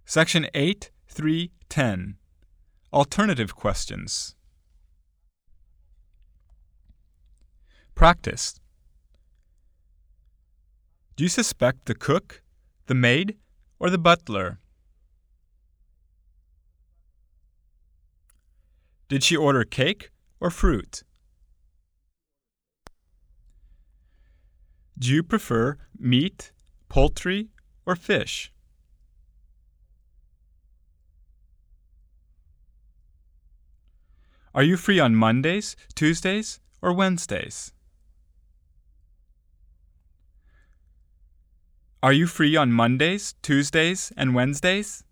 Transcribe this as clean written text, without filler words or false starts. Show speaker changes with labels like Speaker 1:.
Speaker 1: Section 8.3.10. Alternative questions. Practice. Do you suspect the cook, the maid, or the butler? Did she order cake or fruit? Do you prefer meat, poultry, or fish? Are you free on Mondays, Tuesdays, or Wednesdays? Are you free on Mondays, Tuesdays, and Wednesdays?